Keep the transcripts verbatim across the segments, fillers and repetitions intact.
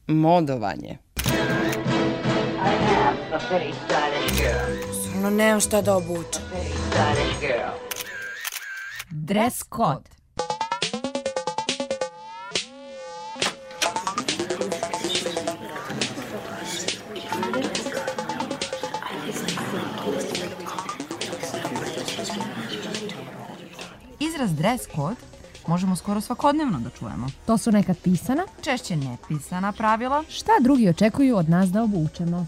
modovanje. Stvarno nemam šta da obučem. Dress code. Izraz dress code možemo skoro svakodnevno da čujemo. To su nekad pisana, češće nepisana pravila. Šta drugi očekuju od nas da obučemo?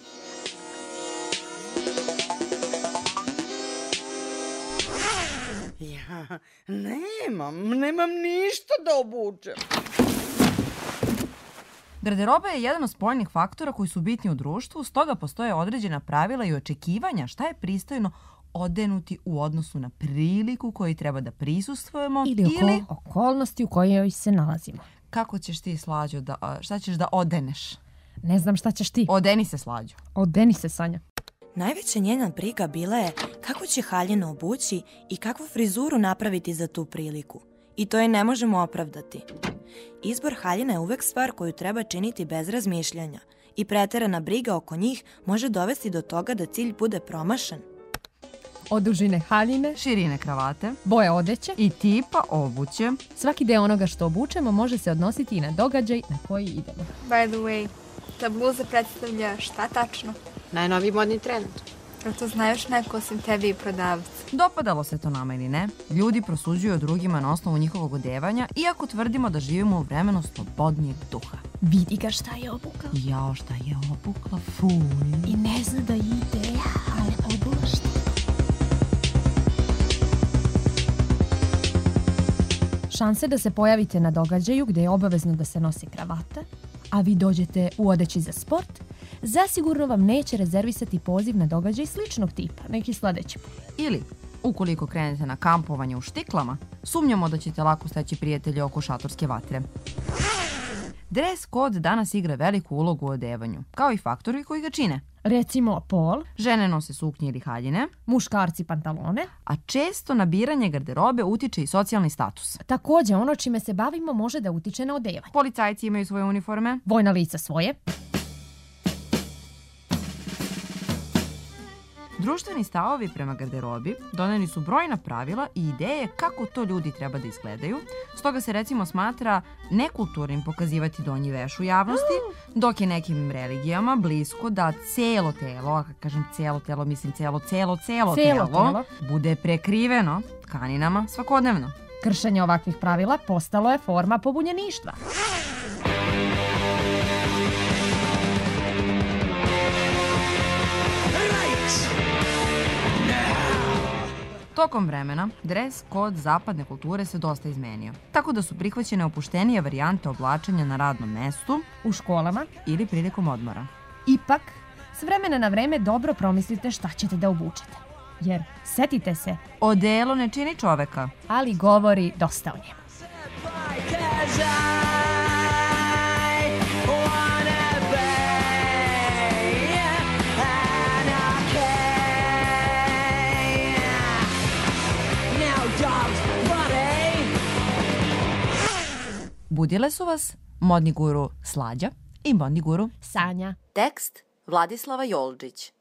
Ja nemam, nemam ništa da obučem. Garderoba je jedan od spoljnih faktora koji su bitni u društvu, stoga postoje određena pravila i očekivanja šta je pristojno odenuti u odnosu na priliku koju treba da prisustvujemo ili, oko, ili okolnosti u kojoj se nalazimo. Kako ćeš ti, Slađo, da, šta ćeš da odeneš? Ne znam šta ćeš ti. Odeni se, Slađo. Odeni se, Sanja. Najveća njena briga bila je kako će haljinu obući i kakvu frizuru napraviti za tu priliku. I to je ne možemo opravdati. Izbor haljina je uvek stvar koju treba činiti bez razmišljanja i preterana briga oko njih može dovesti do toga da cilj bude promašen. Od dužine haljine, širine kravate, boje odeće i tipa obuće. Svaki deo onoga što obučemo može se odnositi i na događaj na koji idemo. By the way, ta bluza predstavlja šta tačno? Najnoviji modni trend. Jel to zna još neko osim tebi i prodavca? Dopadalo se to nama ili ne, ljudi prosuđuju o drugima na osnovu njihovog odevanja, iako tvrdimo da živimo u vremenu slobodnijeg duha. Vidi ga šta je obukla. Jao, šta je obukla, fuj. I ne zna da ide, ali obula šta. Šanse da se pojavite na događaju gde je obavezno da se nosi kravata, a vi dođete u odeći za sport, zasigurno vam neće rezervisati poziv na događaj sličnog tipa, neki sledeći put. Ili, ukoliko krenete na kampovanje u štiklama, sumnjamo da ćete lako steći prijatelje oko šatorske vatre. Dress code danas igra veliku ulogu u odevanju, kao i faktori koji ga čine. Recimo pol, žene nose suknje ili haljine, muškarci pantalone, a često na biranje garderobe utiče i socijalni status. Takođe, ono čime se bavimo može da utiče na odevanje. Policajci imaju svoje uniforme, vojna lica svoje. Društveni stavovi prema garderobi doneli su brojna pravila i ideje kako to ljudi treba da izgledaju, stoga se recimo smatra nekulturnim pokazivati donji veš u javnosti, dok je nekim religijama blisko da celo telo, a kad kažem celo telo, mislim celo, celo, celo, celo telo, telo, bude prekriveno tkaninama svakodnevno. Kršenje ovakvih pravila postalo je forma pobunjeništva. Tokom vremena, dres kod zapadne kulture se dosta izmenio, tako da su prihvaćene opuštenije varijante oblačenja na radnom mestu, u školama ili prilikom odmora. Ipak, s vremena na vreme dobro promislite šta ćete da obučete. Jer, setite se, odelo ne čini čoveka, ali govori dosta o njemu. Budile su vas modni guru Slađa i modni guru Sanja. Tekst Vladislava Jolčić.